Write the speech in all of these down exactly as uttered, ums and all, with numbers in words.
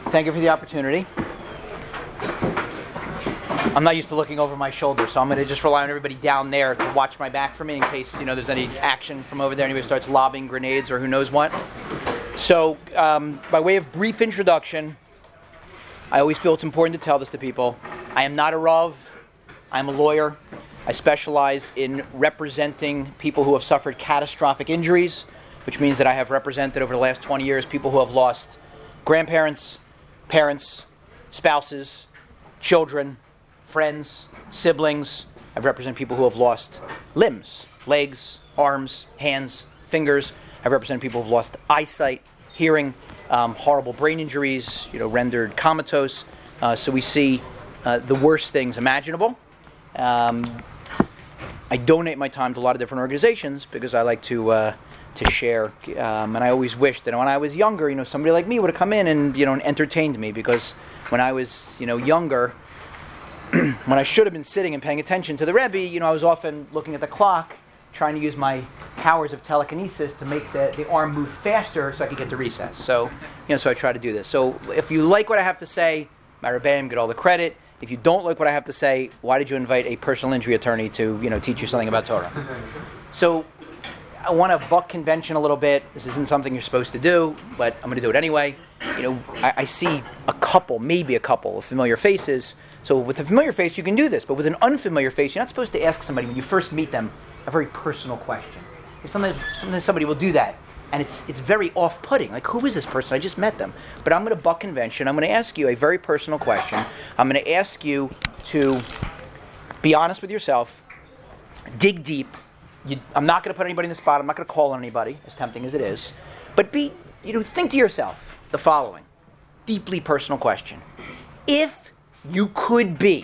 Thank you for the opportunity. I'm not used to looking over my shoulder, so I'm going to just rely on everybody down there to watch my back for me in case, you know, there's any action from over there. Anybody starts lobbing grenades or who knows what. So, um, by way of brief introduction, I always feel it's important to tell this to people. I am not a Rav. I'm a lawyer. I specialize in representing people who have suffered catastrophic injuries, which means that I have represented over the last twenty years people who have lost grandparents, parents, spouses, children, friends, siblings. I've represented people who have lost limbs, legs, arms, hands, fingers. I've represented people who have lost eyesight, hearing, um, horrible brain injuries, you know, rendered comatose. Uh, so we see uh, the worst things imaginable. Um, I donate my time to a lot of different organizations because I like to uh, to share. Um, and I always wished that when I was younger, you know, somebody like me would have come in and, you know, and entertained me, because when I was, you know, younger, when I should have been sitting and paying attention to the Rebbe, you know, I was often looking at the clock, trying to use my powers of telekinesis to make the, the arm move faster so I could get to recess. So, you know, so I try to do this. So if you like what I have to say, my Rebbeim get all the credit. If you don't like what I have to say, why did you invite a personal injury attorney to, you know, teach you something about Torah? So I want to buck convention a little bit. This isn't something you're supposed to do, but I'm going to do it anyway. You know, I, I see a couple, maybe a couple of familiar faces. So with a familiar face, you can do this. But with an unfamiliar face, you're not supposed to ask somebody when you first meet them a very personal question. Sometimes, sometimes somebody will do that, and it's it's very off-putting. Like, who is this person? I just met them. But I'm going to buck convention. I'm going to ask you a very personal question. I'm going to ask you to be honest with yourself, dig deep. You, I'm not going to put anybody in the spot. I'm not going to call on anybody, as tempting as it is. But be, you know, think to yourself the following deeply personal question: if you could be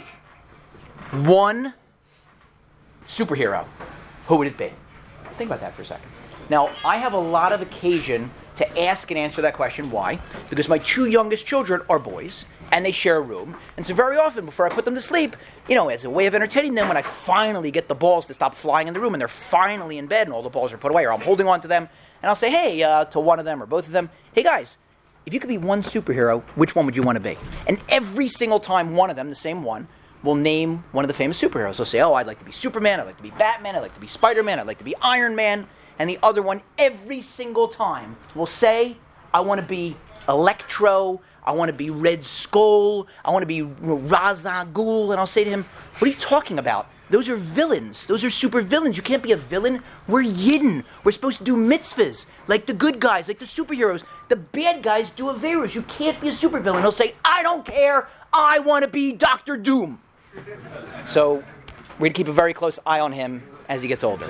one superhero, who would it be? Think about that for a second. Now, I have a lot of occasion to ask and answer that question. Why? Because my two youngest children are boys, and they share a room. And so very often, before I put them to sleep, you know, as a way of entertaining them, when I finally get the balls to stop flying in the room, and they're finally in bed, and all the balls are put away, or I'm holding on to them, and I'll say, hey, uh, to one of them or both of them, hey guys, if you could be one superhero, which one would you want to be? And every single time one of them, the same one, will name one of the famous superheroes. They'll say, oh, I'd like to be Superman, I'd like to be Batman, I'd like to be Spider-Man, I'd like to be Iron Man. And the other one, every single time, will say, I want to be Electro, I want to be Red Skull, I want to be Ra's al Ghul. And I'll say to him, what are you talking about? Those are villains. Those are super villains. You can't be a villain. We're Yidden. We're supposed to do mitzvahs, like the good guys, like the superheroes. The bad guys do averus. You can't be a supervillain. He'll say, I don't care. I want to be Doctor Doom. So we're going to keep a very close eye on him as he gets older.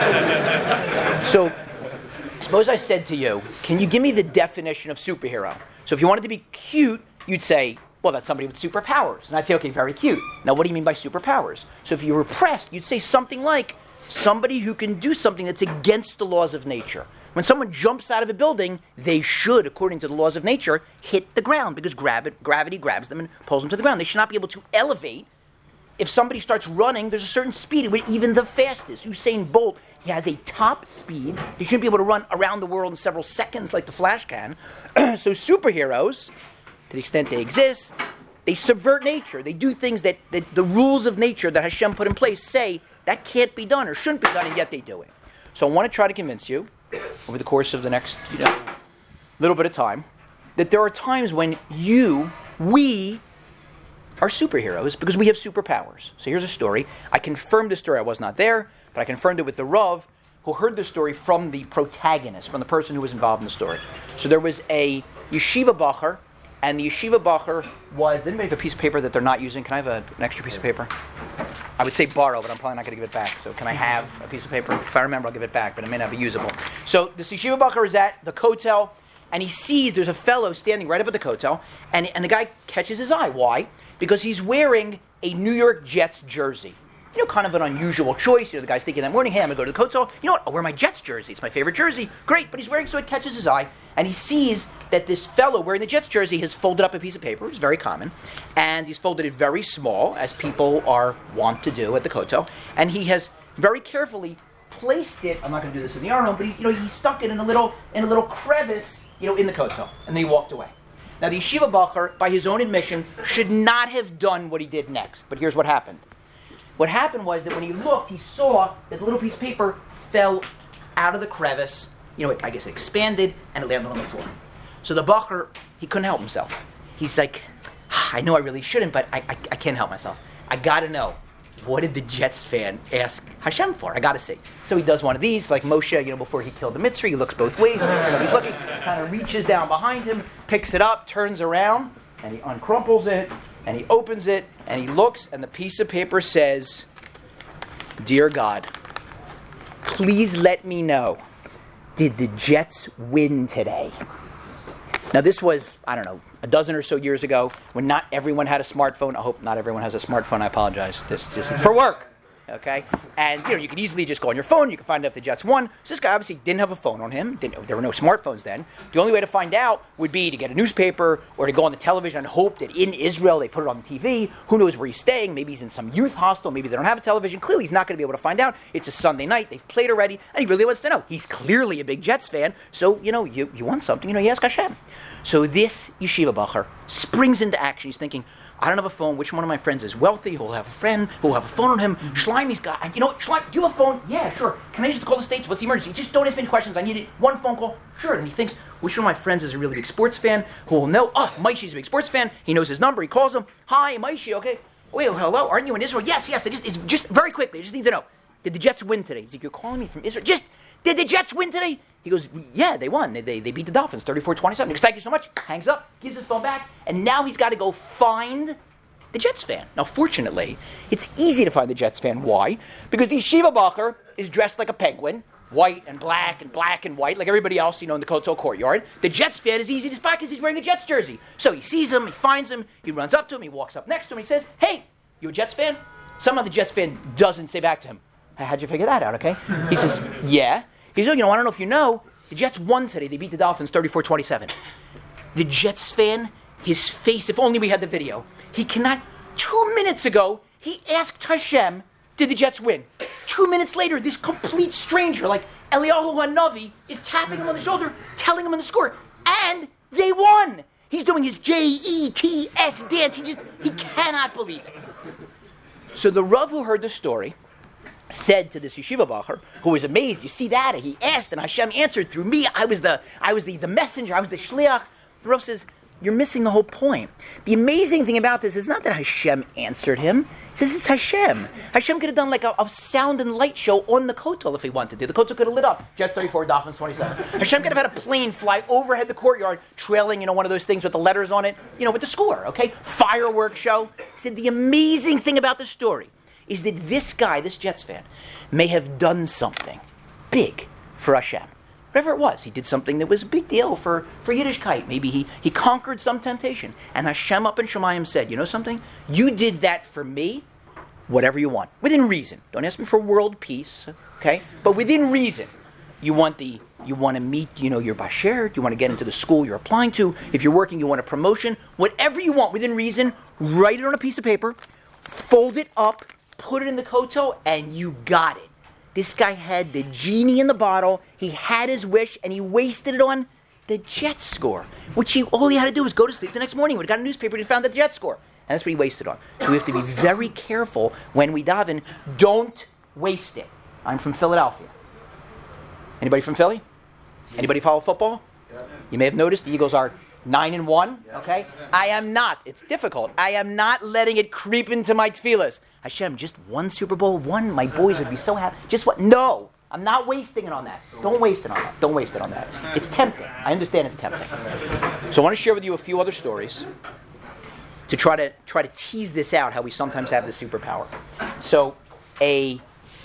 So suppose I said to you, can you give me the definition of superhero? So if you wanted to be cute, you'd say, well, that's somebody with superpowers. And I'd say, okay, very cute. Now, what do you mean by superpowers? So if you were repressed, you'd say something like somebody who can do something that's against the laws of nature. When someone jumps out of a building, they should, according to the laws of nature, hit the ground because gravi- gravity grabs them and pulls them to the ground. They should not be able to elevate. If somebody starts running, there's a certain speed, even the fastest. Usain Bolt, he has a top speed. He shouldn't be able to run around the world in several seconds like the Flash can. So superheroes, to the extent they exist, they subvert nature. They do things that, that the rules of nature that Hashem put in place say that can't be done or shouldn't be done, and yet they do it. So I want to try to convince you, over the course of the next, you know, little bit of time, that there are times when you, we, are superheroes because we have superpowers. So here's a story. I confirmed the story. I was not there, but I confirmed it with the Rav, who heard the story from the protagonist, from the person who was involved in the story. So there was a yeshiva bacher, and the yeshiva bacher was, does anybody have a piece of paper that they're not using? Can I have a, an extra piece of paper? I would say borrow, but I'm probably not going to give it back. So can I have a piece of paper? If I remember, I'll give it back, but it may not be usable. So this yeshiva bacher is at the kotel, and he sees there's a fellow standing right up at the kotel, and, and the guy catches his eye. Why? Because he's wearing a New York Jets jersey. You know, kind of an unusual choice. You know, the guy's thinking that morning, hey, I'm going to go to the kotel. You know what? I'll wear my Jets jersey. It's my favorite jersey. Great. But he's wearing, so it catches his eye. And he sees that this fellow wearing the Jets jersey has folded up a piece of paper, which is very common. And he's folded it very small, as people are wont to do at the kotel. And he has very carefully placed it. I'm not going to do this in the Aron, but he, you know, he stuck it in a little in a little crevice, you know, in the kotel. And then he walked away. Now, the yeshiva bacher, by his own admission, should not have done what he did next. But here's what happened. What happened was that when he looked, he saw that the little piece of paper fell out of the crevice. You know, it, I guess it expanded, and it landed on the floor. So the bacher, he couldn't help himself. He's like, I know I really shouldn't, but I, I, I can't help myself. I got to know. What did the Jets fan ask Hashem for? I got to see. So he does one of these, like Moshe, you know, before he killed the Mitzri. He looks both ways. He's looking, kind of reaches down behind him, picks it up, turns around, and he uncrumples it, and he opens it, and he looks, and the piece of paper says, Dear God, please let me know, did the Jets win today? Now, this was, I don't know, a dozen or so years ago when not everyone had a smartphone. I hope not everyone has a smartphone. I apologize. This just for work, okay? And, you know, you can easily just go on your phone. You can find out if the Jets won. So this guy obviously didn't have a phone on him. Didn't, there were no smartphones then. The only way to find out would be to get a newspaper or to go on the television and hope that in Israel they put it on the T V. Who knows where he's staying? Maybe he's in some youth hostel. Maybe they don't have a television. Clearly, he's not going to be able to find out. It's a Sunday night. They've played already. And he really wants to know. He's clearly a big Jets fan. So, you know, you, you want something. You know, you ask Hashem. So this yeshiva bacher springs into action. He's thinking, I don't have a phone. Which one of my friends is wealthy? Who'll have a friend? Who'll have a phone on him? Mm-hmm. Shlomi's got, you know what, Shlomi, do you have a phone? Yeah, sure. Can I just call the States? What's the emergency? Just don't ask me any questions. I need it. One phone call. Sure. And he thinks, which one of my friends is a really big sports fan? Who will know? Oh, Maishi's a big sports fan. He knows his number. He calls him. Hi, Maishi, okay. Wait, hello. Aren't you in Israel? Yes, yes. I just, it's just very quickly. I just need to know. Did the Jets win today? He's like, you're calling me from Israel? Just, did the Jets win today? He goes, yeah, they won. They, they, they beat the Dolphins thirty-four twenty-seven. He goes, thank you so much. Hangs up, gives his phone back, and now he's got to go find the Jets fan. Now, fortunately, it's easy to find the Jets fan. Why? Because the yeshiva bacher is dressed like a penguin, white and black and black and white, like everybody else, you know, in the Kotel courtyard. The Jets fan is easy to spot because he's wearing a Jets jersey. So he sees him, he finds him, he runs up to him, he walks up next to him, he says, hey, you a Jets fan? Somehow the Jets fan doesn't say back to him, how'd you figure that out, okay? He says, yeah. He says, oh, you know, I don't know if you know, the Jets won today. They beat the Dolphins thirty-four twenty-seven. The Jets fan, his face, if only we had the video, he cannot, two minutes ago, he asked Hashem, did the Jets win? Two minutes later, this complete stranger, like Eliyahu HaNavi, is tapping him on the shoulder, telling him on the score, and they won. He's doing his J E T S dance. He just, he cannot believe it. So the Rav who heard the story said to this yeshiva bacher, who was amazed, you see that? He asked, and Hashem answered through me. I was the I was the, the messenger. I was the shliach. The Rav says, you're missing the whole point. The amazing thing about this is not that Hashem answered him. He says it's Hashem. Hashem could have done like a, a sound and light show on the Kotel if he wanted to. The Kotel could have lit up. Jets thirty-four, Dolphins twenty-seven. Hashem could have had a plane fly overhead the courtyard, trailing, you know, one of those things with the letters on it, you know, with the score, okay? Fireworks show. He said the amazing thing about the story is that this guy, this Jets fan, may have done something big for Hashem. Whatever it was, he did something that was a big deal for, for Yiddishkeit. Maybe he, he conquered some temptation. And Hashem up in Shemayim said, you know something? You did that for me, whatever you want. Within reason. Don't ask me for world peace, okay? But within reason. You want the you want to meet, you know, your basher, you want to get into the school you're applying to. If you're working, you want a promotion. Whatever you want, within reason, write it on a piece of paper, fold it up, put it in the koto, and you got it. This guy had the genie in the bottle, he had his wish, and he wasted it on the Jets score. Which he, all he had to do was go to sleep the next morning. He would have got a newspaper and he found the Jets score. And that's what he wasted on. So we have to be very careful when we daven. Don't waste it. I'm from Philadelphia. Anybody from Philly? Anybody follow football? You may have noticed the Eagles are nine and one, okay? I am not. It's difficult. I am not letting it creep into my tefillas. Hashem, just one Super Bowl, one, my boys would be so happy. Just what? No, I'm not wasting it on that. Don't waste it on that. Don't waste it on that. It's tempting. I understand it's tempting. So I want to share with you a few other stories to try to try to tease this out, how we sometimes have this superpower. So a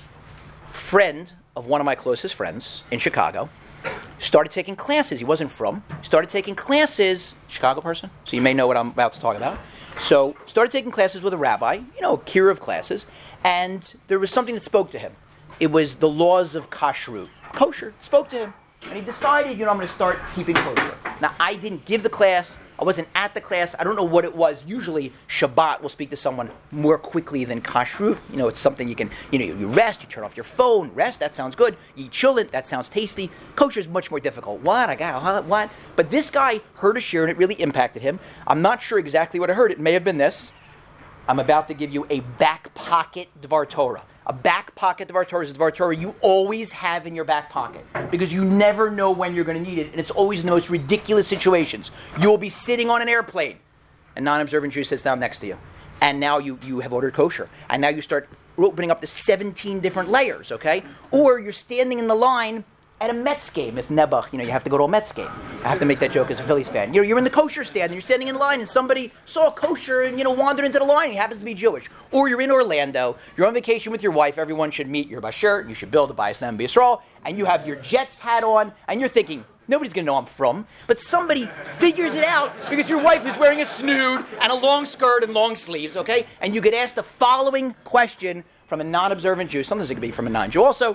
friend of one of my closest friends in Chicago started taking classes. He wasn't from. Started taking classes. Chicago person, so you may know what I'm about to talk about. So started taking classes with a rabbi, you know, a kira of classes, and there was something that spoke to him. It was the laws of kashrut. Kosher spoke to him, and he decided, you know, I'm going to start keeping kosher. Now, I didn't give the class. I wasn't at the class. I don't know what it was. Usually, Shabbat will speak to someone more quickly than kashrut. You know, it's something you can, you know, you rest, you turn off your phone, rest, that sounds good. You eat chulent, that sounds tasty. Kosher is much more difficult. What? I got, what? But this guy heard a shir and it really impacted him. I'm not sure exactly what I heard. It may have been this. I'm about to give you a back pocket Dvar Torah. A back pocket Dvar Torah is a Dvar Torah you always have in your back pocket because you never know when you're going to need it, and it's always in the most ridiculous situations. You will be sitting on an airplane, a non-observant Jew sits down next to you, and now you, you have ordered kosher, and now you start opening up the seventeen different layers, okay? Or you're standing in the line at a Mets game, if Nebuch, you know, you have to go to a Mets game. I have to make that joke as a Phillies fan. You're, you're in the kosher stand, and you're standing in line, and somebody saw kosher and, you know, wandered into the line, and he happens to be Jewish. Or you're in Orlando, you're on vacation with your wife, everyone should meet your basher, you should build a Bayis Ne'em B'Yisrael, and you have your Jets hat on, and you're thinking, nobody's going to know I'm from, but somebody figures it out because your wife is wearing a snood and a long skirt and long sleeves, okay? And you get asked the following question from a non-observant Jew, sometimes it could be from a non-Jew also,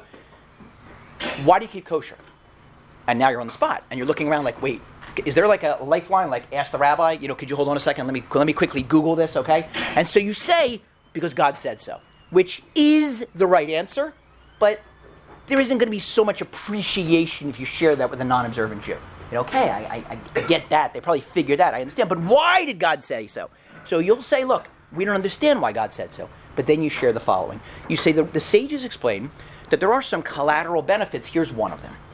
why do you keep kosher? And now you're on the spot, and you're looking around like, wait, is there like a lifeline, like ask the rabbi, you know, could you hold on a second, let me let me quickly Google this, okay? And so you say, because God said so, which is the right answer, but there isn't going to be so much appreciation if you share that with a non-observant Jew. You know, okay, I, I, I get that, they probably figured that, I understand, but why did God say so? So you'll say, look, we don't understand why God said so, but then you share the following. You say, the, the sages explain that there are some collateral benefits. Here's one of them.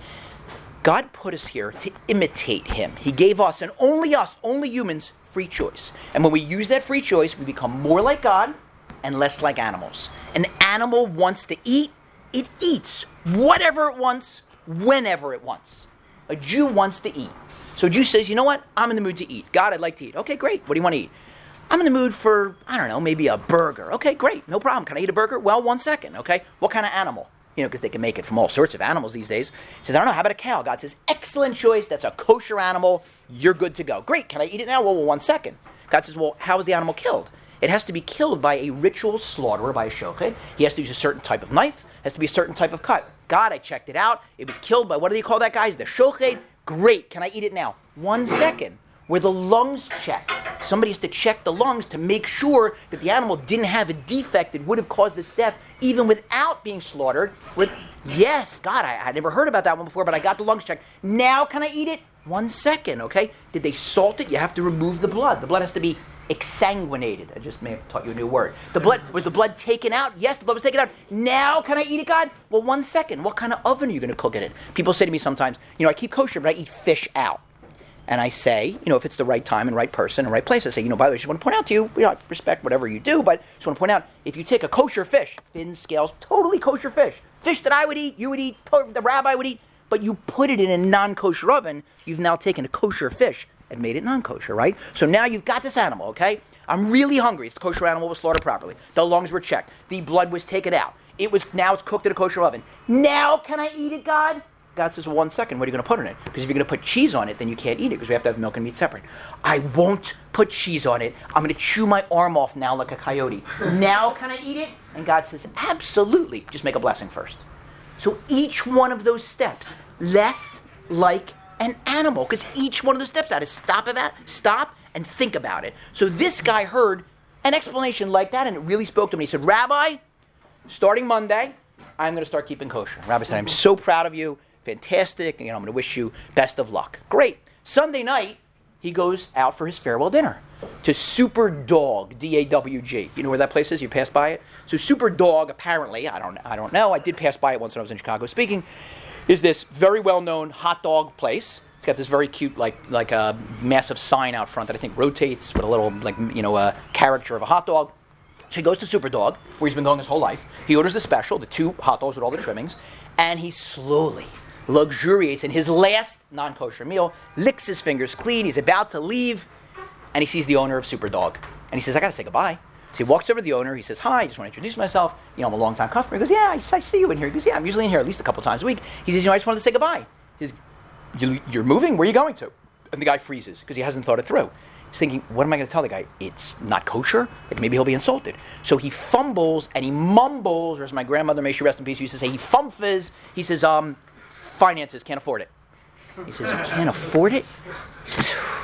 God put us here to imitate him. He gave us, and only us, only humans, free choice. And when we use that free choice, we become more like God and less like animals. An animal wants to eat, it eats whatever it wants, whenever it wants. A Jew wants to eat. So a Jew says, you know what? I'm in the mood to eat. God, I'd like to eat. Okay, great. What do you want to eat? I'm in the mood for, I don't know, maybe a burger. Okay, great. No problem. Can I eat a burger? Well, one second, okay? What kind of animal? You know, because they can make it from all sorts of animals these days. He says, I don't know, how about a cow? God says, excellent choice. That's a kosher animal. You're good to go. Great. Can I eat it now? Well, well one second. God says, well, how is the animal killed? It has to be killed by a ritual slaughterer, by a shochet. He has to use a certain type of knife. It has to be a certain type of cut. God, I checked it out. It was killed by, what do you call that, guys? The shochet. Great. Can I eat it now? One second. Where the lungs check. Somebody has to check the lungs to make sure that the animal didn't have a defect that would have caused its death even without being slaughtered. With yes, God, I, I never heard about that one before, but I got the lungs checked. Now can I eat it? One second, okay? Did they salt it? You have to remove the blood. The blood has to be exsanguinated. I just may have taught you a new word. The blood, was the blood taken out? Yes, the blood was taken out. Now can I eat it, God? Well, one second. What kind of oven are you going to cook it in? People say to me sometimes, you know, I keep kosher, but I eat fish out. And I say, you know, if it's the right time and right person and right place, I say, you know, by the way, I just want to point out to you, you know, I respect whatever you do, but I just want to point out, if you take a kosher fish, fins, scales, totally kosher fish, fish that I would eat, you would eat, the rabbi would eat, but you put it in a non-kosher oven, you've now taken a kosher fish and made it non-kosher, right? So now you've got this animal, okay? I'm really hungry. It's the kosher animal was slaughtered properly. The lungs were checked. The blood was taken out. It was, now it's cooked in a kosher oven. Now can I eat it, God? God says, well, one second, what are you going to put in it? Because if you're going to put cheese on it, then you can't eat it because we have to have milk and meat separate. I won't put cheese on it. I'm going to chew my arm off now like a coyote. Now can I eat it? And God says, absolutely. Just make a blessing first. So each one of those steps, less like an animal, because each one of those steps out is stop about, stop and think about it. So this guy heard an explanation like that, and it really spoke to him. He said, Rabbi, starting Monday, I'm going to start keeping kosher. Rabbi said, I'm so proud of you. Fantastic. You know, I'm going to wish you best of luck. Great. Sunday night, he goes out for his farewell dinner to Super Dog, D A W G. You know where that place is? You passed by it? So Super Dog, apparently, I don't, I don't know. I did pass by it once when I was in Chicago speaking, is this very well-known hot dog place. It's got this very cute, like, like a massive sign out front that I think rotates with a little, like, you know, a caricature of a hot dog. So he goes to Super Dog, where he's been going his whole life. He orders the special, the two hot dogs with all the trimmings, and he slowly luxuriates in his last non-kosher meal, licks his fingers clean, he's about to leave, and he sees the owner of Super Dog. And he says, I got to say goodbye. So he walks over to the owner, he says, hi, I just want to introduce myself. You know, I'm a long-time customer. He goes, yeah, I, I see you in here. He goes, yeah, I'm usually in here at least a couple times a week. He says, you know, I just wanted to say goodbye. He says, you, you're moving? Where are you going to? And the guy freezes because he hasn't thought it through. He's thinking, what am I going to tell the guy? It's not kosher? Like maybe he'll be insulted. So he fumbles and he mumbles, or as my grandmother, may she rest in peace, used to say, he fumfes. He says, um, finances, can't afford it. He says, you can't afford it? He says,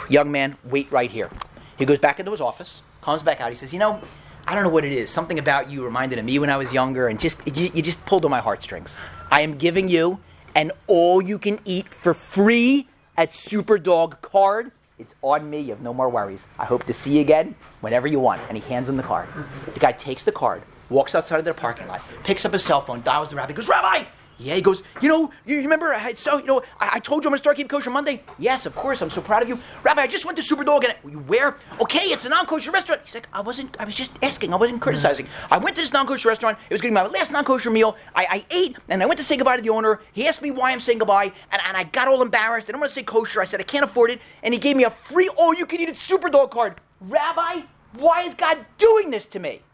young man, wait right here. He goes back into his office, comes back out. He says, you know, I don't know what it is. Something about you reminded of me when I was younger, and just you, you just pulled on my heartstrings. I am giving you an all-you-can-eat for free at Superdog card. It's on me. You have no more worries. I hope to see you again whenever you want. And he hands him the card. The guy takes the card, walks outside of the parking lot, picks up his cell phone, dials the rabbi, goes, Rabbi! Yeah, he goes, you know, you remember, I, so, you know, I, I told you I'm going to start keeping kosher Monday? Yes, of course, I'm so proud of you. Rabbi, I just went to Superdog and, you where? Okay, it's a non-kosher restaurant. He's like, I wasn't, I was just asking, I wasn't criticizing. I went to this non-kosher restaurant, it was going to be my last non-kosher meal. I, I ate, and I went to say goodbye to the owner. He asked me why I'm saying goodbye, and, and I got all embarrassed. I don't want to say kosher. I said, I can't afford it, and he gave me a free all-you-can-eat at Superdog card. Rabbi, why is God doing this to me?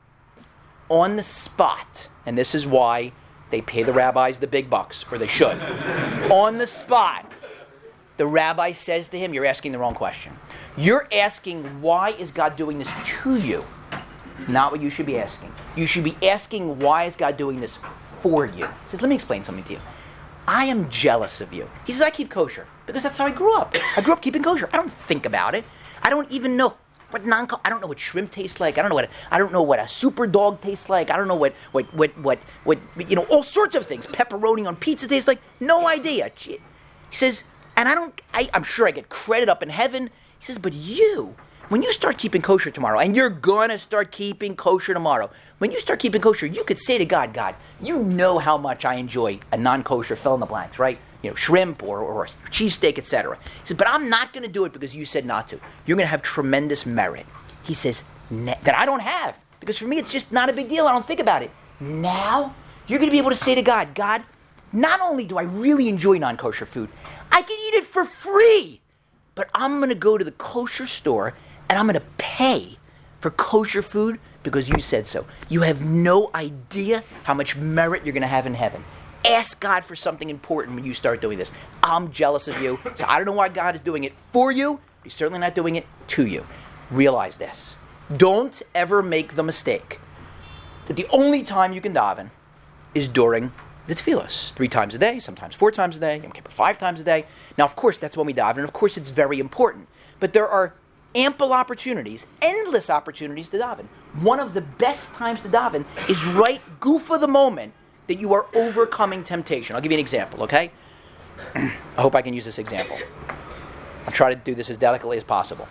On the spot, and this is why they pay the rabbis the big bucks, or they should. On the spot, the rabbi says to him, you're asking the wrong question. You're asking, why is God doing this to you? It's not what you should be asking. You should be asking, why is God doing this for you? He says, let me explain something to you. I am jealous of you. He says, I keep kosher, because that's how I grew up. I grew up keeping kosher. I don't think about it. I don't even know. What non I don't know what shrimp tastes like. I don't know what I don't know what a super dog tastes like. I don't know what what what what, what you know all sorts of things. Pepperoni on pizza tastes like. No idea. He says, and I don't. I, I'm sure I get credit up in heaven. He says, but you, when you start keeping kosher tomorrow, and you're gonna start keeping kosher tomorrow, when you start keeping kosher, you could say to God, God, you know how much I enjoy a non-kosher fill in the blanks, right? You know, shrimp or, or a cheesesteak, et cetera. He said, but I'm not going to do it because you said not to. You're going to have tremendous merit. He says, that I don't have. Because for me, it's just not a big deal. I don't think about it. Now, you're going to be able to say to God, God, not only do I really enjoy non-kosher food, I can eat it for free. But I'm going to go to the kosher store and I'm going to pay for kosher food because you said so. You have no idea how much merit you're going to have in heaven. Ask God for something important when you start doing this. I'm jealous of you, so I don't know why God is doing it for you. He's certainly not doing it to you. Realize this. Don't ever make the mistake that the only time you can daven is during the tefillos. Three times a day, sometimes four times a day, Yom Kippur five times a day. Now, of course, that's when we daven, and of course it's very important. But there are ample opportunities, endless opportunities to daven. One of the best times to daven is right goof of the moment that you are overcoming temptation. I'll give you an example, okay? I hope I can use this example. I'll try to do this as delicately as possible.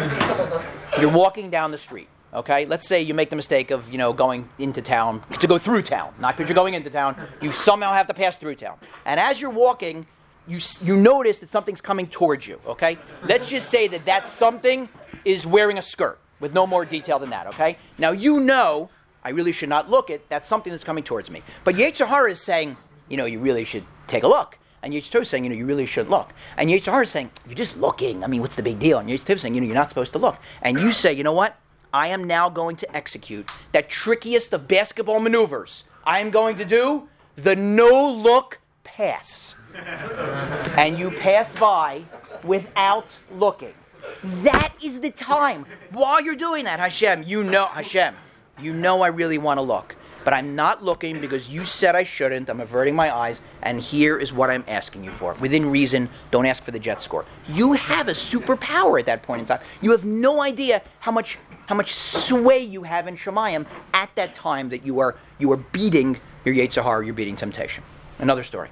You're walking down the street, okay? Let's say you make the mistake of, you know, going into town, to go through town. Not because you're going into town. You somehow have to pass through town. And as you're walking, you you notice that something's coming towards you, okay? Let's just say that that something is wearing a skirt, with no more detail than that, okay? Now, you know, I really should not look at, that's something that's coming towards me. But Yetzer Hara is saying, you know, you really should take a look. And Yetzer Tov is saying, you know, you really shouldn't look. And Yetzer Hara is saying, you're just looking. I mean, what's the big deal? And Yetzer Tov is saying, you know, you're not supposed to look. And you say, you know what? I am now going to execute that trickiest of basketball maneuvers. I am going to do the no-look pass. And you pass by without looking. That is the time. While you're doing that, Hashem, you know, Hashem, you know I really want to look. But I'm not looking because you said I shouldn't. I'm averting my eyes. And here is what I'm asking you for. Within reason, don't ask for the jet score. You have a superpower at that point in time. You have no idea how much how much sway you have in Shemayim at that time that you are you are beating your Yetzer Hara, you're beating temptation. Another story.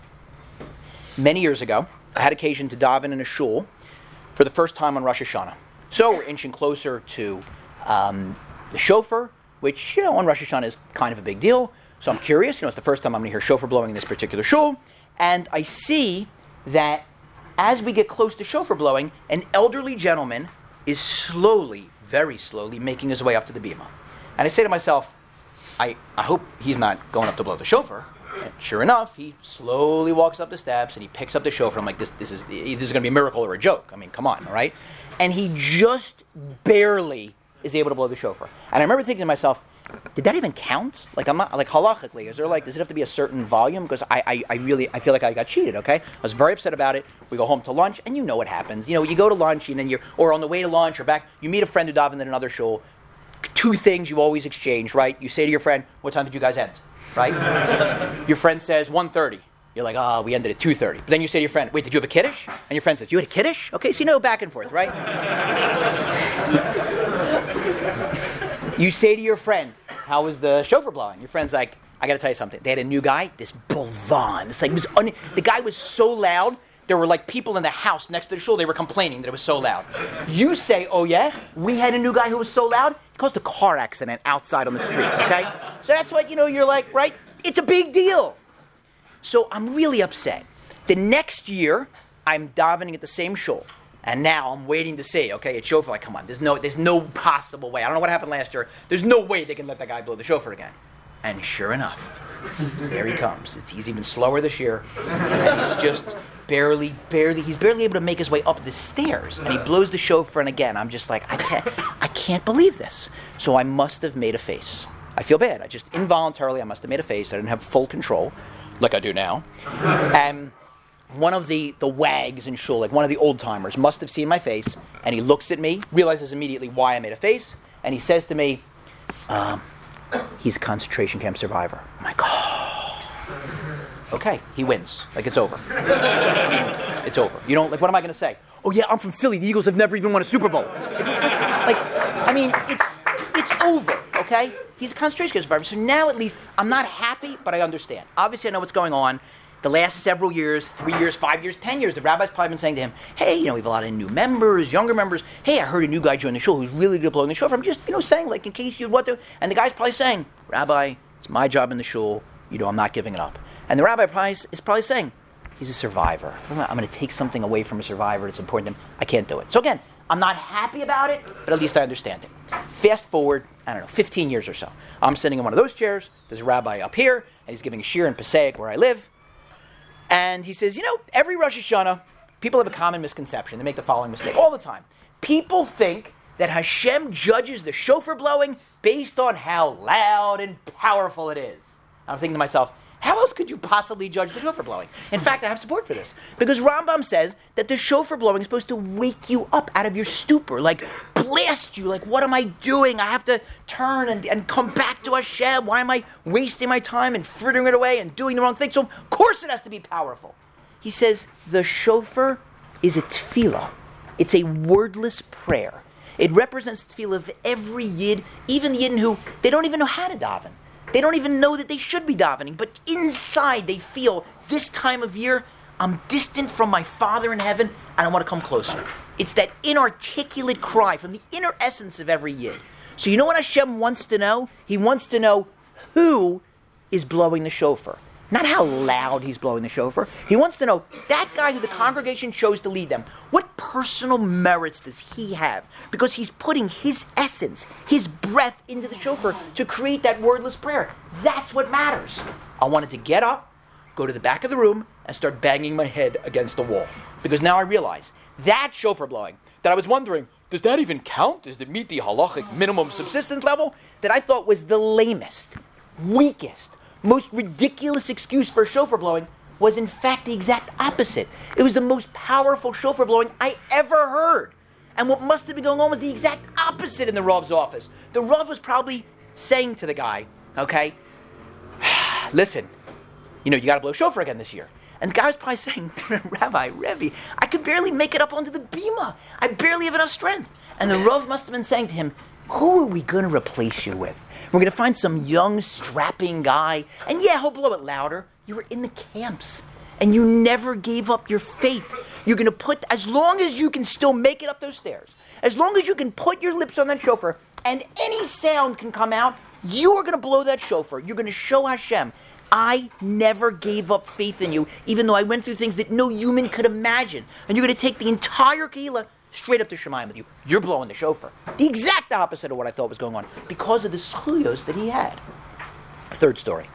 Many years ago, I had occasion to daven in a shul for the first time on Rosh Hashanah. So we're inching closer to um, the shofar, which, you know, on Rosh Hashanah is kind of a big deal. So I'm curious, you know, it's the first time I'm going to hear shofar blowing in this particular shul. And I see that as we get close to shofar blowing, an elderly gentleman is slowly, very slowly, making his way up to the bima. And I say to myself, I, I hope he's not going up to blow the shofar. And sure enough, he slowly walks up the steps and he picks up the shofar. I'm like, this, this is this is going to be a miracle or a joke. I mean, come on, all right? And he just barely is able to blow the shofar. And I remember thinking to myself, did that even count? Like, I'm not, like, halachically, is there like, does it have to be a certain volume? Because I, I, I really, I feel like I got cheated, okay? I was very upset about it. We go home to lunch, and you know what happens. You know, you go to lunch, and then you're, or on the way to lunch, or back, you meet a friend who davened in another shul. Two things you always exchange, right? You say to your friend, what time did you guys end? Right? Your friend says, one thirty. You're like, oh, we ended at two thirty. But then you say to your friend, wait, did you have a kiddush? And your friend says, you had a kiddush? Okay, so you know, back and forth, right? You say to your friend, how was the shofar blowing? Your friend's like, I got to tell you something. They had a new guy, this Bulvan. It's like, it was un- the guy was so loud, there were like people in the house next to the shul, they were complaining that it was so loud. You say, oh yeah, we had a new guy who was so loud, it caused a car accident outside on the street, okay? So that's what, you know, you're like, right? It's a big deal. So I'm really upset. The next year, I'm davening at the same shul. And now I'm waiting to see, okay, it's shofar, like, come on, there's no there's no possible way. I don't know what happened last year. There's no way they can let that guy blow the shofar again. And sure enough, there he comes. It's, he's even slower this year. And he's just barely, barely, he's barely able to make his way up the stairs. And he blows the shofar, and again, I'm just like, I can't, I can't believe this. So I must have made a face. I feel bad. I just involuntarily, I must have made a face. I didn't have full control, like I do now. And one of the, the wags in shul, like one of the old timers, must have seen my face, and he looks at me, realizes immediately why I made a face, and he says to me, um, he's a concentration camp survivor. I'm like, oh. Okay, he wins. Like, it's over. It's over. You don't, like, what am I going to say? Oh, yeah, I'm from Philly. The Eagles have never even won a Super Bowl. Like, I mean, it's it's over, okay? He's a concentration camp survivor. So now, at least, I'm not happy, but I understand. Obviously, I know what's going on. The last several years, three years, five years, ten years, the rabbi's probably been saying to him, hey, you know, we have a lot of new members, younger members. Hey, I heard a new guy join the shul who's really good at blowing the shofar. I'm just, you know, saying, like, in case you'd want to. And the guy's probably saying, Rabbi, it's my job in the shul. You know, I'm not giving it up. And the rabbi probably is probably saying, he's a survivor. I'm going to take something away from a survivor. It's important to him. I can't do it. So again, I'm not happy about it, but at least I understand it. Fast forward, I don't know, fifteen years or so. I'm sitting in one of those chairs. There's a rabbi up here, and he's giving a shiur in Passaic where I live. And he says, you know, every Rosh Hashanah, people have a common misconception. They make the following mistake all the time. People think that Hashem judges the shofar blowing based on how loud and powerful it is. I'm thinking to myself, how else could you possibly judge the shofar blowing? In fact, I have support for this. Because Rambam says that the shofar blowing is supposed to wake you up out of your stupor, like blast you, like what am I doing? I have to turn and, and come back to Hashem. Why am I wasting my time and frittering it away and doing the wrong thing? So of course it has to be powerful. He says the shofar is a tefillah. It's a wordless prayer. It represents the tefillah of every yid, even the yidden who, they don't even know how to daven. They don't even know that they should be davening, but inside they feel, this time of year, I'm distant from my Father in heaven, and I want to come closer. It's that inarticulate cry from the inner essence of every yid. So you know what Hashem wants to know? He wants to know who is blowing the shofar. Not how loud he's blowing the shofar. He wants to know that guy who the congregation chose to lead them. What personal merits does he have? Because he's putting his essence, his breath into the shofar to create that wordless prayer. That's what matters. I wanted to get up, go to the back of the room, and start banging my head against the wall. Because now I realize that shofar blowing, that I was wondering, does that even count? Does it meet the halachic minimum subsistence level? That I thought was the lamest, weakest, most ridiculous excuse for shofar blowing was in fact the exact opposite. It was the most powerful shofar blowing I ever heard. And what must have been going on was the exact opposite in the Rav's office. The Rav was probably saying to the guy, okay, listen, you know, you got to blow shofar again this year. And the guy was probably saying, Rabbi, Rebbe, I could barely make it up onto the bima. I barely have enough strength. And the Rav must have been saying to him, who are we going to replace you with? We're going to find some young, strapping guy. And yeah, he'll blow it louder. You were in the camps. And you never gave up your faith. You're going to put, as long as you can still make it up those stairs, as long as you can put your lips on that shofar, and any sound can come out, you are going to blow that shofar. You're going to show Hashem, I never gave up faith in you, even though I went through things that no human could imagine. And you're going to take the entire Kehillah straight up to Shemayim with you. You're blowing the shofar. The exact opposite of what I thought was going on because of the schuyos that he had. Third story.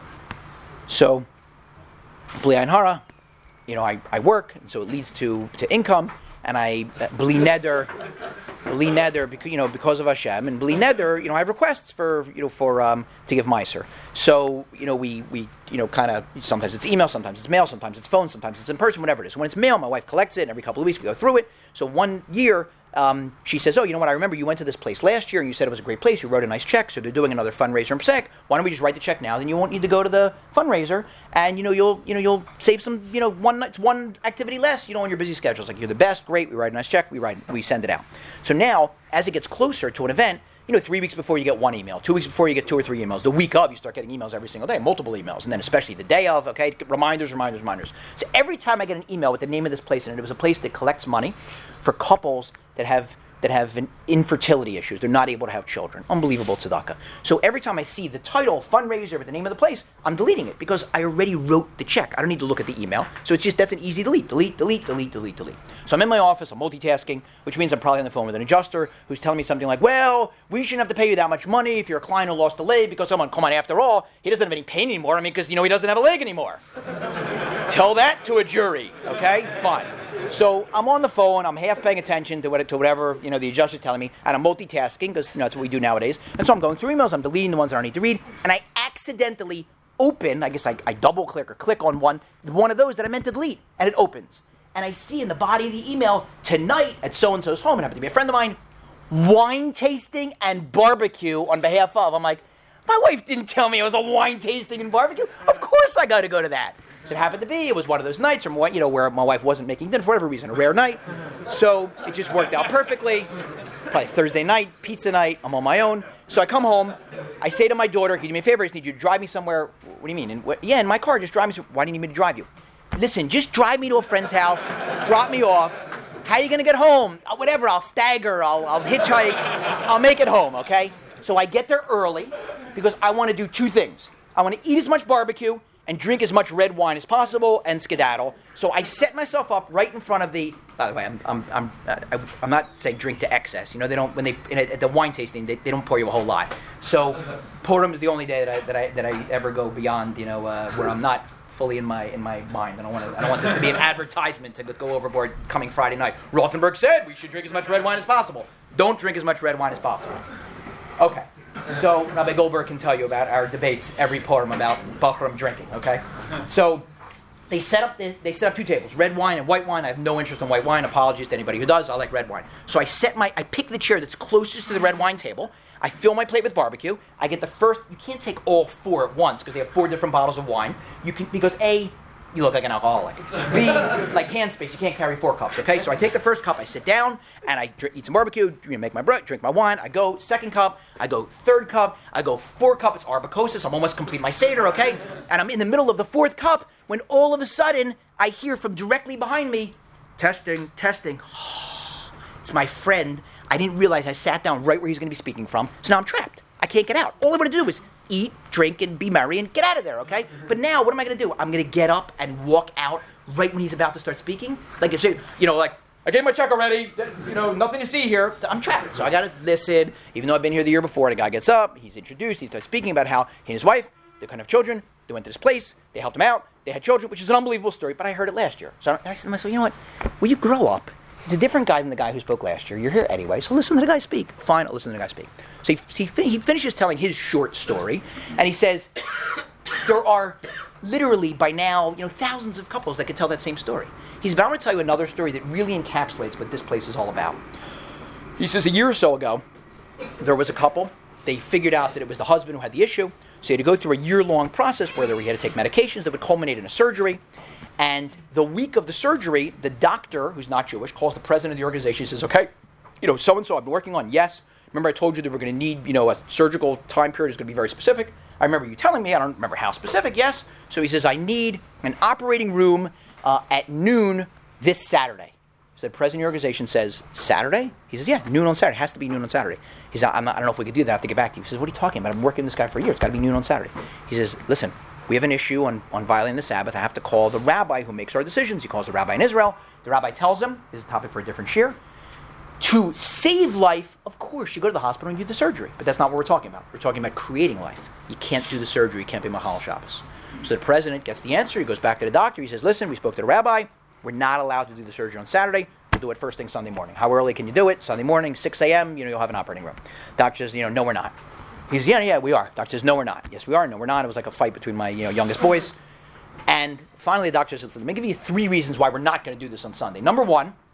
So, Bli Ayin Hara, you know, I, I work, and so it leads to, to income, and I, Bli Neder, Bli Neder, because, you know, because of Hashem, and Bli Neder, you know, I have requests for, you know, for, um, to give Meiser. So, you know, we, we you know, kind of, sometimes it's email, sometimes it's mail, sometimes it's phone, sometimes it's in person, whatever it is. When it's mail, my wife collects it, and every couple of weeks we go through it. So one year, um, she says, oh, you know what, I remember you went to this place last year and you said it was a great place. You wrote a nice check, so they're doing another fundraiser in Passaic. Why don't we just write the check now? Then you won't need to go to the fundraiser, and you know you'll you know you'll save some you know one night, one activity less. You know on your busy schedule. It's like you're the best. Great. We write a nice check. We write we send it out. So now as it gets closer to an event. You know, three weeks before you get one email, two weeks before you get two or three emails. The week of, you start getting emails every single day, multiple emails, and then especially the day of, okay, reminders, reminders, reminders. So every time I get an email with the name of this place in it, it was a place that collects money for couples that have that have an infertility issues. They're not able to have children. Unbelievable tzedakah. So every time I see the title, fundraiser, with the name of the place, I'm deleting it because I already wrote the check. I don't need to look at the email. So it's just, that's an easy delete, delete, delete, delete, delete, delete. So I'm in my office, I'm multitasking, which means I'm probably on the phone with an adjuster who's telling me something like, well, we shouldn't have to pay you that much money if you're a client who lost a leg because someone, come on, after all, he doesn't have any pain anymore. I mean, because, you know, he doesn't have a leg anymore. Tell that to a jury, okay? Fine. So I'm on the phone, I'm half paying attention to, what, to whatever, you know, the adjuster's telling me, and I'm multitasking, because, you know, that's what we do nowadays. And so I'm going through emails, I'm deleting the ones that I don't need to read, and I accidentally open, I guess I, I double-click or click on one, one of those that I meant to delete, and it opens. And I see in the body of the email, tonight at so-and-so's home, it happened to be a friend of mine, wine tasting and barbecue on behalf of. I'm like, my wife didn't tell me it was a wine tasting and barbecue. Of course I got to go to that. So it happened to be, it was one of those nights or you know, where my wife wasn't making dinner for whatever reason, a rare night. So it just worked out perfectly. Probably Thursday night, pizza night, I'm on my own. So I come home, I say to my daughter, can you do me a favor, I just need you to drive me somewhere. What do you mean? In, what, yeah, in my car, just drive me. Why do you need me to drive you? Listen, just drive me to a friend's house, drop me off. How are you going to get home? Uh, whatever, I'll stagger, I'll, I'll hitchhike, I'll make it home, okay? So I get there early because I want to do two things. I want to eat as much barbecue and drink as much red wine as possible and skedaddle. So I set myself up right in front of the. By the way, I'm I'm I'm uh, I'm not saying drink to excess. You know, they don't when they in a, at the wine tasting they, they don't pour you a whole lot. So Purim is the only day that I that I that I ever go beyond. You know, uh, where I'm not fully in my in my mind. I don't want to. I don't want this to be an advertisement to go overboard coming Friday night. Rothenberg said we should drink as much red wine as possible. Don't drink as much red wine as possible. Okay. So Rabbi Goldberg can tell you about our debates every Purim about Bachram drinking. Okay, so they set up the, they set up two tables, red wine and white wine. I have no interest in white wine. Apologies to anybody who does. I like red wine. So I set my I pick the chair that's closest to the red wine table. I fill my plate with barbecue. I get the first. You can't take all four at once because they have four different bottles of wine. You can because A. You look like an alcoholic. B, like hand space, you can't carry four cups, okay? So I take the first cup, I sit down, and I drink, eat some barbecue, make my bread, drink my wine. I go second cup, I go third cup, I go four cup. It's arbacosis. I'm almost complete my Seder, okay? And I'm in the middle of the fourth cup when all of a sudden I hear from directly behind me, testing, testing. It's my friend. I didn't realize I sat down right where he's going to be speaking from, so now I'm trapped. I can't get out. All I want to do is eat, drink, and be merry and get out of there, okay? But now, what am I going to do? I'm going to get up and walk out right when he's about to start speaking? Like, if you know, like, I gave my check already, you know, nothing to see here. I'm trapped. So I got to listen, even though I've been here the year before. The guy gets up, he's introduced, he starts speaking about how he and his wife, they couldn't have children, they went to this place, they helped him out, they had children, which is an unbelievable story, but I heard it last year. So I said to myself, you know what, will you grow up? It's a different guy than the guy who spoke last year. You're here anyway, so listen to the guy speak. Fine, I'll listen to the guy speak. So he, he, he finishes telling his short story, and he says, there are literally, by now, you know, thousands of couples that could tell that same story. He's about to tell you another story that really encapsulates what this place is all about. He says, a year or so ago, there was a couple. They figured out that it was the husband who had the issue, so he had to go through a year-long process where he had to take medications that would culminate in a surgery. And the week of the surgery, the doctor, who's not Jewish, calls the president of the organization. He says, okay, you know, so-and-so I've been working on, yes. Remember I told you that we're going to need, you know, a surgical time period is going to be very specific. I remember you telling me, I don't remember how specific, yes. So he says, I need an operating room uh, at noon this Saturday. So the president of the organization says, Saturday? He says, yeah, noon on Saturday. It has to be noon on Saturday. He says, I'm not, I don't know if we could do that. I have to get back to you. He says, what are you talking about? I've been working with this guy for a year. It's got to be noon on Saturday. He says, listen, we have an issue on, on violating the Sabbath. I have to call the rabbi who makes our decisions. He calls the rabbi in Israel. The rabbi tells him, this is a topic for a different shir, to save life, of course, you go to the hospital and you do the surgery. But that's not what we're talking about. We're talking about creating life. You can't do the surgery. You can't be Mahal Shabbos. So the president gets the answer. He goes back to the doctor. He says, listen, we spoke to the rabbi. We're not allowed to do the surgery on Saturday. We'll do it first thing Sunday morning. How early can you do it? Sunday morning, six a.m., you know, you'll have an operating room. Doctor says, you know, no, we're not. He says, yeah, yeah, we are. Doctor says, no, we're not. Yes, we are. No, we're not. It was like a fight between my, you know, youngest boys. And finally, the doctor says, let me give you three reasons why we're not going to do this on Sunday. Number one,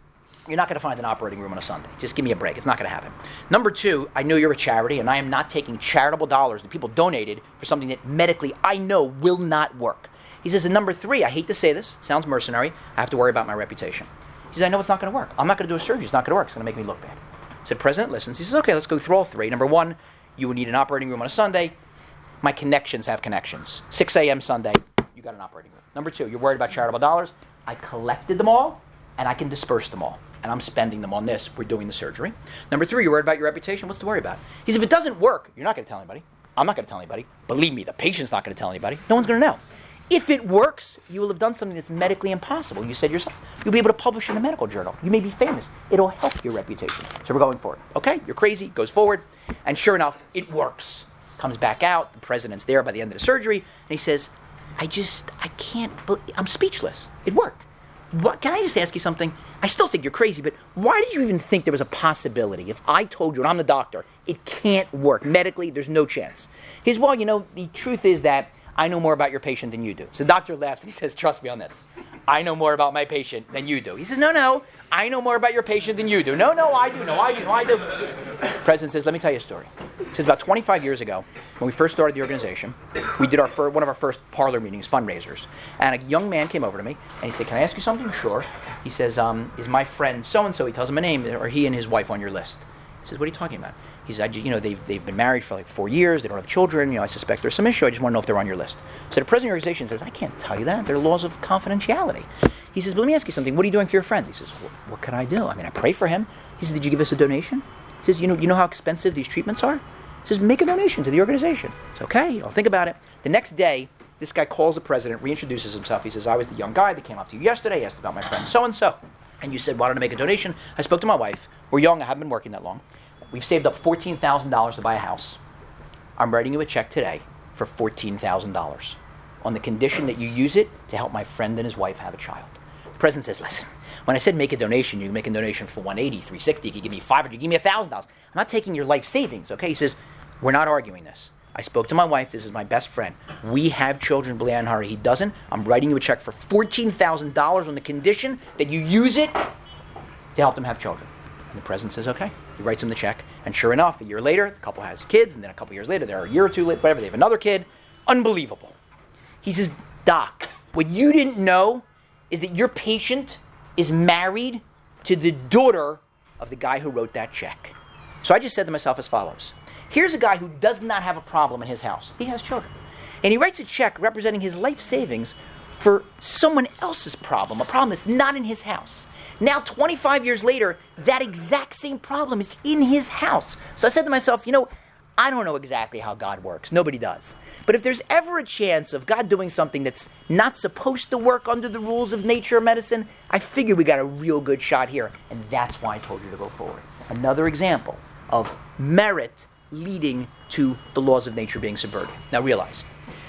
you're not going to find an operating room on a Sunday. Just give me a break. It's not going to happen. Number two, I know you're a charity, and I am not taking charitable dollars that people donated for something that medically I know will not work. He says, and number three, I hate to say this, it sounds mercenary, I have to worry about my reputation. He says, I know it's not going to work. I'm not going to do a surgery. It's not going to work. It's going to make me look bad. I said, President listens. He says, okay, let's go through all three. Number one, you would need an operating room on a Sunday. My connections have connections. six a.m. Sunday, you got an operating room. Number two, you're worried about charitable dollars. I collected them all, and I can disperse them all. And I'm spending them on this. We're doing the surgery. Number three, you're worried about your reputation. What's to worry about? He says, if it doesn't work, you're not going to tell anybody. I'm not going to tell anybody. Believe me, the patient's not going to tell anybody. No one's going to know. If it works, you will have done something that's medically impossible. You said yourself. You'll be able to publish in a medical journal. You may be famous. It'll help your reputation. So we're going for it. Okay, you're crazy. Goes forward. And sure enough, it works. Comes back out. The president's there by the end of the surgery. And he says, I just, I can't, I'm speechless. It worked. What, can I just ask you something? I still think you're crazy, but why did you even think there was a possibility? If I told you, and I'm the doctor, it can't work. Medically, there's no chance. He says, well, you know, the truth is that I know more about your patient than you do. So the doctor laughs and he says, trust me on this. I know more about my patient than you do. He says, no, no, I know more about your patient than you do. No, no, I do. No, I do. No, I do. The president says, let me tell you a story. He says, about twenty-five years ago, when we first started the organization, we did our fir- one of our first parlor meetings, fundraisers. And a young man came over to me and he said, can I ask you something? Sure. He says, um, is my friend so-and-so, he tells him a name, or he and his wife on your list? He says, what are you talking about? He says, I just, you know, they've, they've been married for like four years. They don't have children. You know, I suspect there's some issue. I just want to know if they're on your list. So the president of the organization says, I can't tell you that. There are laws of confidentiality. He says, but let me ask you something. What are you doing for your friend? He says, what, what can I do? I mean, I pray for him. He says, did you give us a donation? He says, you know, you know how expensive these treatments are? He says, make a donation to the organization. It's okay. I'll think about it. The next day, this guy calls the president, reintroduces himself. He says, I was the young guy that came up to you yesterday, asked about my friend so-and-so. And you said, why don't I make a donation? I spoke to my wife. We're young. I haven't been working that long. We've saved up fourteen thousand dollars to buy a house. I'm writing you a check today for fourteen thousand dollars on the condition that you use it to help my friend and his wife have a child. The president says, listen, when I said make a donation, you can make a donation for one eighty, three sixty, you can give me five hundred, you can give me one thousand dollars. I'm not taking your life savings, okay? He says, we're not arguing this. I spoke to my wife. This is my best friend. We have children, B'li and Hari. He doesn't. I'm writing you a check for fourteen thousand dollars on the condition that you use it to help them have children. And the president says, okay. He writes him the check. And sure enough, a year later, the couple has kids. And then a couple years later, they're a year or two later, whatever, they have another kid. Unbelievable. He says, Doc, what you didn't know is that your patient is married to the daughter of the guy who wrote that check. So I just said to myself as follows. Here's a guy who does not have a problem in his house. He has children. And he writes a check representing his life savings for someone else's problem, a problem that's not in his house. Now, twenty-five years later, that exact same problem is in his house. So I said to myself, you know, I don't know exactly how God works. Nobody does. But if there's ever a chance of God doing something that's not supposed to work under the rules of nature or medicine, I figure we got a real good shot here. And that's why I told you to go forward. Another example of merit leading to the laws of nature being subverted. Now realize,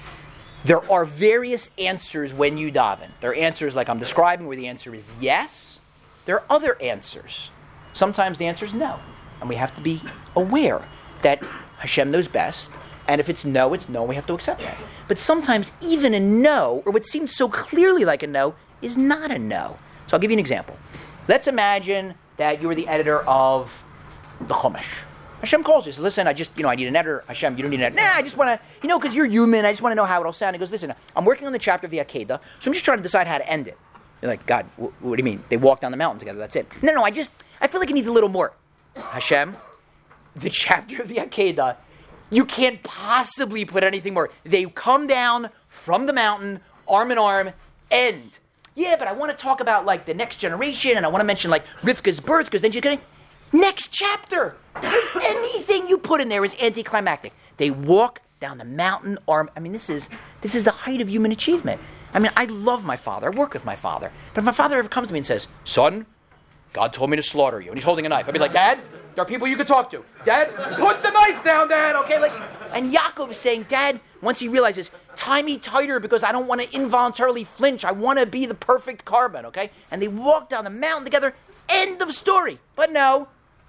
there are various answers when you daven. There are answers like I'm describing where the answer is yes. There are other answers. Sometimes the answer is no. And we have to be aware that Hashem knows best. And if it's no, it's no. We have to accept that. But sometimes even a no, or what seems so clearly like a no, is not a no. So I'll give you an example. Let's imagine that you were the editor of the Chumash. Hashem calls you. Says, listen, I just, you know, I need an editor. Hashem, you don't need an editor. Nah, I just want to, you know, because you're human. I just want to know how it'll sound. He goes, listen, I'm working on the chapter of the Akedah, so I'm just trying to decide how to end it. You're like, God, wh- what do you mean? They walk down the mountain together. That's it. No, no, I just, I feel like it needs a little more. Hashem, the chapter of the Akedah, you can't possibly put anything more. They come down from the mountain, arm in arm, end. Yeah, but I want to talk about, like, the next generation, and I want to mention, like, Rivka's birth, because then she's going to... Next chapter! Anything you put in there is anticlimactic. They walk down the mountain, arm... I mean, this is this is the height of human achievement. I mean, I love my father. I work with my father. But if my father ever comes to me and says, son, God told me to slaughter you, and he's holding a knife, I'd be like, Dad, there are people you can talk to. Dad, put the knife down, Dad, okay? Like, and Yaakov is saying, Dad, once he realizes, tie me tighter because I don't want to involuntarily flinch. I want to be the perfect carbon, okay? And they walk down the mountain together. End of story. But no,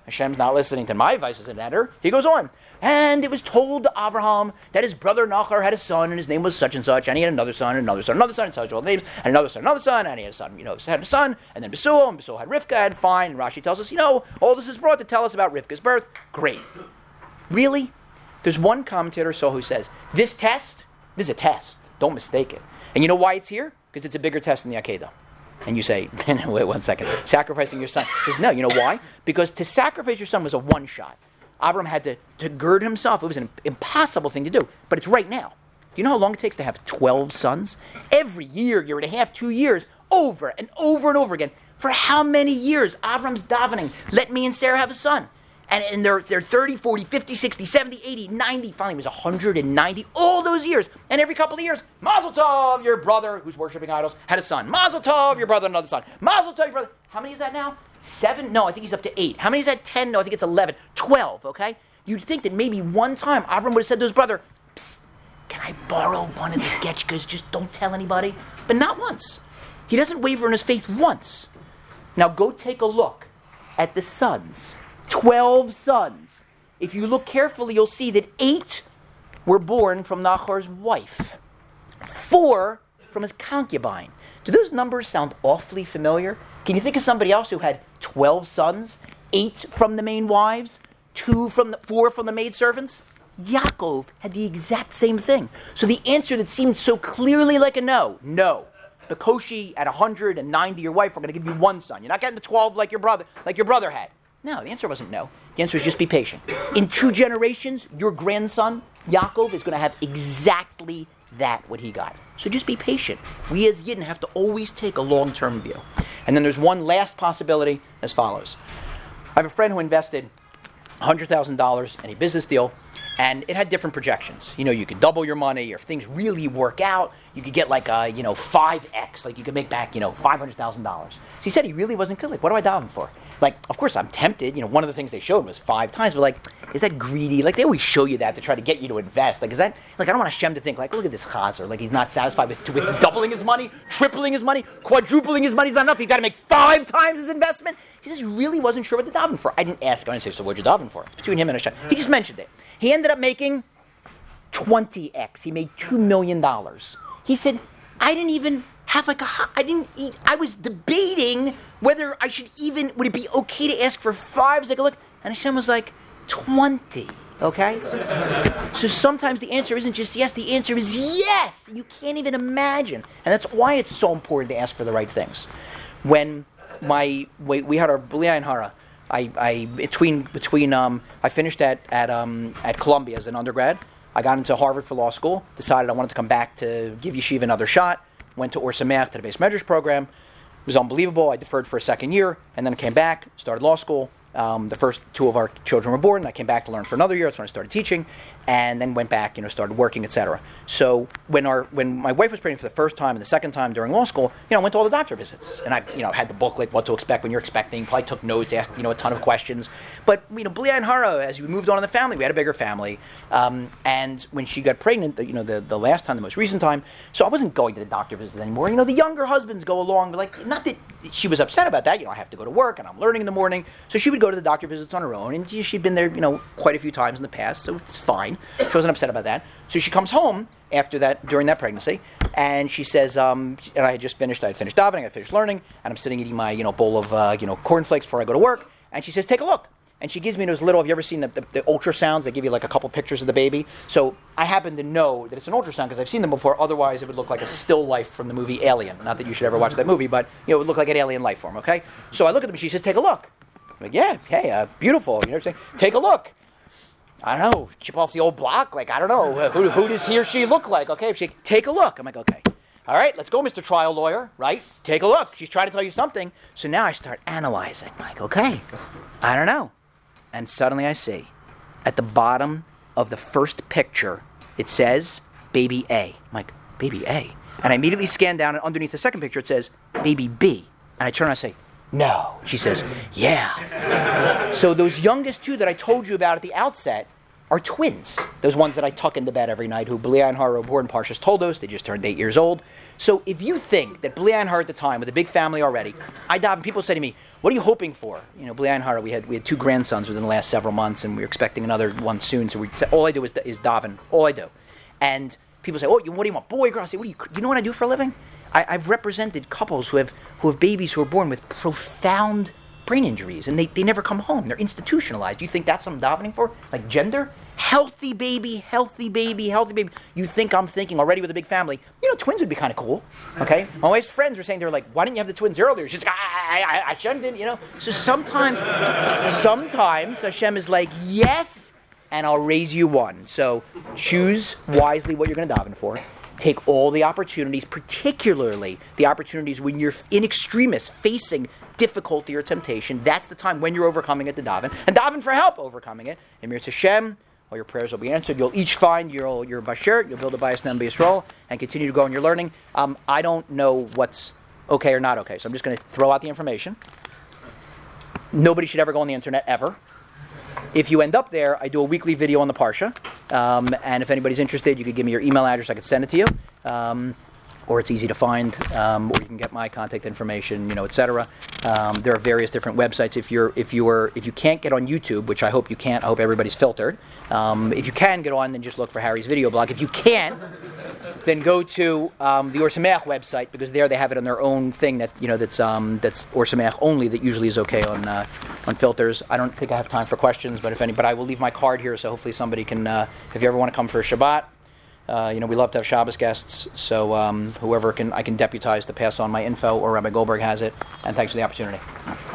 Hashem's not listening to my advice as an editor. He goes on. And it was told to Abraham that his brother Nachor had a son, and his name was such and such, and he had another son, and another son, another son, and such all the names, and another son, another son, and he had a son, you know, had a son, and then Besuel, and Besuel had Rivka, and fine. And Rashi tells us, you know, all this is brought to tell us about Rivka's birth. Great. Really? There's one commentator or so who says, this test, this is a test. Don't mistake it. And you know why it's here? Because it's a bigger test than the Akedah. And you say, wait one second, sacrificing your son. He says, no, you know why? Because to sacrifice your son was a one-shot. Avram had to, to gird himself. It was an impossible thing to do. But it's right now. Do you know how long it takes to have twelve sons? Every year, year and a half, two years, over and over and over again. For how many years? Avram's davening, let me and Sarah have a son. And, and they're, they're thirty, forty, fifty, sixty, seventy, eighty, ninety. Finally, it was one hundred ninety. All those years. And every couple of years, Mazel Tov, your brother, who's worshiping idols, had a son. Mazel Tov, your brother, another son. Mazel Tov, your brother. How many is that now? Seven? No, I think he's up to eight. How many is that? Ten? No, I think it's eleven. Twelve, okay? You'd think that maybe one time Avram would have said to his brother, Psst, can I borrow one of the getchkas? Just don't tell anybody. But not once. He doesn't waver in his faith once. Now go take a look at the sons. Twelve sons. If you look carefully, you'll see that eight were born from Nachor's wife. Four from his concubine. Do those numbers sound awfully familiar? Can you think of somebody else who had twelve sons? Eight from the main wives? Two from the, four from the maidservants? Yaakov had the exact same thing. So the answer that seemed so clearly like a no, no. Bekoshi at one hundred ninety, your wife, we're going to give you one son. You're not getting the twelve like your brother, like your brother had. No, the answer wasn't no. The answer is just be patient. In two generations, your grandson, Yaakov, is going to have exactly that, what he got. So just be patient. We as Yidden have to always take a long-term view. And then there's one last possibility as follows. I have a friend who invested one hundred thousand dollars in a business deal, and it had different projections. You know, you could double your money, or if things really work out, you could get like a, you know, five X, like you could make back, you know, five hundred thousand dollars. So he said he really wasn't good. Like, what do I daven for? Like, of course, I'm tempted. You know, one of the things they showed was five times, but like, is that greedy? Like, they always show you that to try to get you to invest. Like, is that, like, I don't want Hashem to think, like, look at this chazer. Like, he's not satisfied with, with doubling his money, tripling his money, quadrupling his money is not enough. He's got to make five times his investment. He says he really wasn't sure what to daven for. I didn't ask him. I didn't say, so what'd you daven for? It's between him and Hashem. He just mentioned it. He ended up making twenty X. He made two million dollars. He said, I didn't even have like a, I didn't eat, I was debating whether I should even, would it be okay to ask for five? Take a look. And Hashem was like, twenty, okay? So sometimes the answer isn't just yes, the answer is yes. You can't even imagine. And that's why it's so important to ask for the right things. When my, we, we had our B'li Ayin Hara, I, I, between, between, um, I finished at, at, um, at Columbia as an undergrad. I got into Harvard for law school, decided I wanted to come back to give Yeshiva another shot, went to Or Sameach, to the Beis Medrash program. It was unbelievable. I deferred for a second year, and then came back, started law school. Um, the first two of our children were born. I came back to learn for another year. That's when I started teaching, and then went back, you know, started working, et cetera. So when our when my wife was pregnant for the first time and the second time during law school, you know, I went to all the doctor visits, and I, you know, had the book like what to expect when you're expecting. Probably took notes, asked, you know, a ton of questions. But you know, B'li Ayin Hara, as we moved on in the family, we had a bigger family, um, and when she got pregnant, you know, the, the last time, the most recent time, so I wasn't going to the doctor visits anymore. You know, the younger husbands go along, but like, not that she was upset about that. You know, I have to go to work and I'm learning in the morning, so she would go to the doctor visits on her own, and she'd been there, you know, quite a few times in the past, so it's fine. She wasn't upset about that. So she comes home after that, during that pregnancy, and she says, um, and I had just finished, I had finished davening, I had finished learning, and I'm sitting eating my, you know, bowl of, uh, you know, cornflakes before I go to work, and she says, take a look. And she gives me those little, have you ever seen the, the, the ultrasounds? They give you like a couple pictures of the baby. So I happen to know that it's an ultrasound because I've seen them before. Otherwise, it would look like a still life from the movie Alien. Not that you should ever watch that movie, but you know, it would look like an alien life form, okay? So I look at them and she says, take a look. I'm like, yeah, hey, uh, beautiful. You know what I'm saying? Take a look. I don't know, chip off the old block? Like, I don't know. Who, who does he or she look like? Okay, she, take a look. I'm like, okay. All right, let's go, Mister Trial Lawyer, right? Take a look. She's trying to tell you something. So now I start analyzing. I'm like, okay, I don't know. And suddenly I see, at the bottom of the first picture, it says, baby A. I'm like, baby A? And I immediately scan down, and underneath the second picture, it says, baby B. And I turn around and say, no. She says, yeah. So those youngest two that I told you about at the outset, are twins. Those ones that I tuck into bed every night, who Bli and Har were born Parshas Toldos. They just turned eight years old. So if you think that Bli and Har at the time, with a big family already, I daven. People say to me, "What are you hoping for?" You know, Bli and Har. We had we had two grandsons within the last several months, and we were expecting another one soon. So we all I do is is daven. All I do, and people say, "Oh, you, what do you want, boy, girl?" I say, "What do you? You know what I do for a living? I, I've represented couples who have who have babies who are born with profound brain injuries, and they, they never come home. They're institutionalized. Do you think that's what I'm davening for? Like gender? Healthy baby, healthy baby, healthy baby. You think I'm thinking already with a big family, you know, twins would be kind of cool, okay? My wife's friends were saying, they were like, why didn't you have the twins earlier? She's like, I, I, I, Hashem didn't, you know? So sometimes, sometimes Hashem is like, yes, and I'll raise you one. So choose wisely what you're going to daven for. Take all the opportunities, particularly the opportunities when you're in extremis, facing difficulty or temptation. That's the time when you're overcoming it to daven. And daven for help overcoming it. Emir Hashem, all your prayers will be answered. You'll each find your your bashir, you'll build a bias and Yisrael, and continue to go in your learning. Um, I don't know what's okay or not okay, so I'm just going to throw out the information. Nobody should ever go on the internet, ever. If you end up there, I do a weekly video on the Parsha, um, and if anybody's interested, you could give me your email address, I could send it to you, um, or it's easy to find, um, or you can get my contact information, you know, et cetera. Um, there are various different websites. If you're, if you are, if you can't get on YouTube, which I hope you can't, I hope everybody's filtered. Um, if you can get on, then just look for Harry's video blog. If you can't, then go to um, the Or Sameach website, because there they have it on their own thing that you know that's um, that's Or Sameach only. That usually is okay on uh, on filters. I don't think I have time for questions, but if any, but I will leave my card here, so hopefully somebody can. Uh, if you ever want to come for a Shabbat, uh, you know we love to have Shabbos guests. So um, whoever can I can deputize to pass on my info, or Rabbi Goldberg has it. And thanks for the opportunity.